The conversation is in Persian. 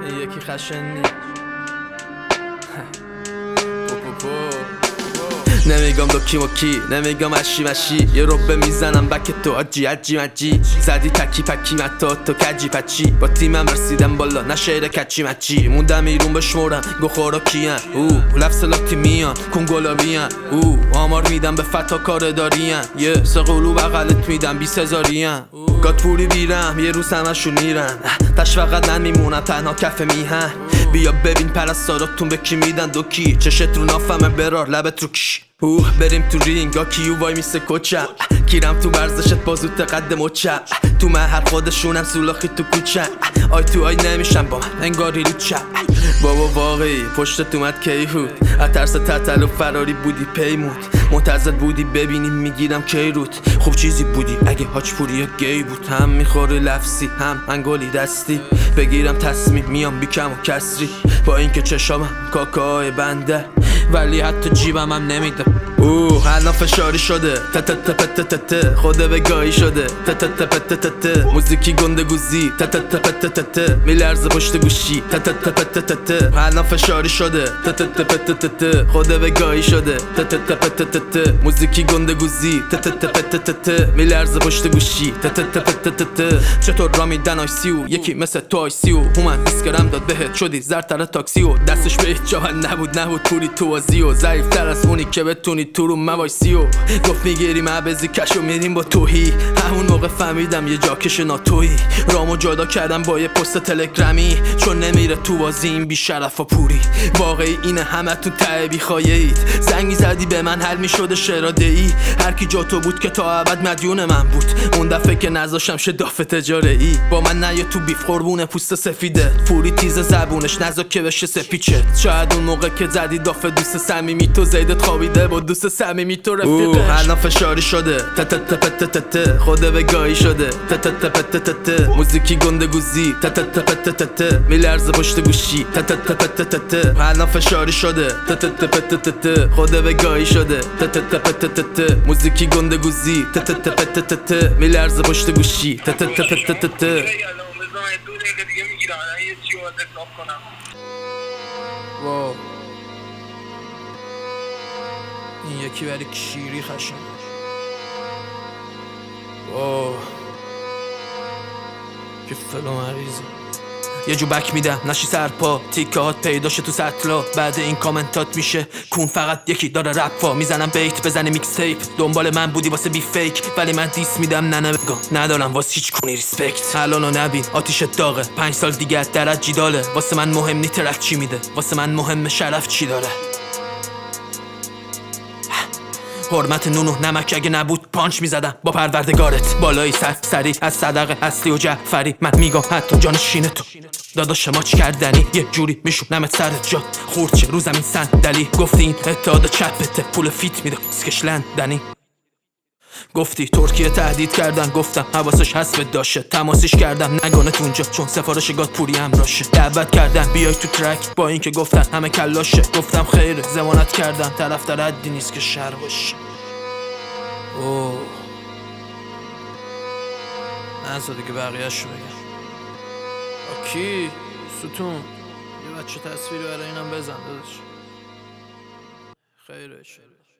یکی خشنی نمیگم دوکی مکی، نمیگم اشی مشی، یه روبه میزنم بک تو آجی عجی مجی. زدی تکی پکی متا تو کجی پچی، با تیمم رسیدم بالا نشیر کچی مچی. موندم ایرون بشمورم گو خورا کیان لفظ لاتی میان کنگولا بیان آمار میدم به فتا کار دارین یه سقلو بغلت میدم 20,000 گات پوری بیرم یه روز همشون میرن تش فقط من میمونم تنها کف میهن. بیا ببین پرستاراتون به کی میدن دوکی، چشت رو نافمه برار لبت رو کش. بریم تو رینگ کیو وای میسه کوچم، کیرم تو ورزشت بازو قد مچم. تو محل خودشونم سولاخی تو کوچم، آی تو آی نمیشم با من انگاری رو چم. بابا واقعی پشتت اومد کیهود، از ترس تتل و فراری بودی پیمود. منتظر بودی ببینیم میگیرم کی روت، خوب چیزی بودی اگه هاچ پوری یا گی بود. هم میخوره لفظی هم انگلی دستی، بگیرم تصمیم میام بیکم و کسری. با اینکه چشامم کاکای بنده ولی حتی جیبم هم نمیده. الان فشاری شده تتتتتتت خوده بگاهی شده تتتتتتت موزیکی گنده گوزی تتتتتتت میلرزه پشت گوشی تتتتتتت الان فشاری شده تتتتتتت خوده بگاهی شده تتتتتتت موزیکی گنده گوزی تتتتتتت میلرزه پشت گوشی تتتتتتت. چطور را میدن آیسیو یکی مثل تو آیسیو اومد دیسکرم داد بهت شدی زرتر تاکسی و دستش به هیچ جا نبود پوری تو بازی و ضعیف تر از اونی که بتونی تو رو موایسی و گفت میگیریم عبزی کشو میریم با توهی. همون موقع فهمیدم یه جاکش ناتویی، رامو جدا کردم با یه پست تلگرامی چون نمیره تو بازی این بی شرف و پوری. واقعی اینه همتون ته بی خایه‌اید، زنگ میزدی به من حل میشده شراده ای. هر کی جا تو بود که تا ابد مدیون من بود، اون دفعه که نذاشم شه دافه تجاره ای. با من نیا تو بیف قربونه پوست سفیده، پوری تیز زبونش نذار که بشه سپیچه. شاید اون موقع که زدی دافه دوست صمیمی تو زیدت خوابیده با دوست صمیمی تو رفیقش. الان فشاری شده تتتتتتت خوده بگاهی شده تتتتتتت موزیکی گنده گوزی تتتتتتت میلرزه پشت گوشی تتتتتتت الان فشاری شده تتتتتتت خوده بگاهی شده تتتتتتت موزیکی گنده گوزی تتتتتتت میلرزه پشت گوشی تتتتتتت. واو این یکی ولی کشیری خشن. واو که فلو مریضی یه جو بک میدم نشی سرپا تیکه هات پیداشه تو سطلا. بعد این کامنتات میشه کون فقط یکی داره رپا میزنم بیت بزنه میکس تیپ. دنبال من بودی واسه بی فیک ولی من دیس میدم نه بگم ندارم واسه هیچ کونی ریسپکت. الانو نبین آتیشت داغه 5 سال دیگه درت جیداله. واسه من مهم نی ترک چی میده، واسه من مهم شرف چی داره. حرمت نونو نمک اگه نبود پانچ میزدم با پروردگارت. بالایی سری از صدقه اصلی و جعفری من میگم حتی جان شینه تو داداش ماچ کردنی یه جوری میشونمت سرت جا خورد چه رو زمین صندلی. گفتی این اتحاد چپته پول فیت میده اسکش لندنی. گفتی ترکیه تهدید کردن گفتم حواسش هست داشه تماسیش کردم نگانت اونجا چون سفارش گات پوری هم راشه. دعوت کردن بیای تو ترک با اینکه گفتن همه کلاشه گفتم خیر ضمانت کردم طرفدار حدی نیست که شر باشه. اوه نذار دیگه بقیه‌شو بگم. کی ستون یه بچه تصویری برای اینم بزن داداش خیره.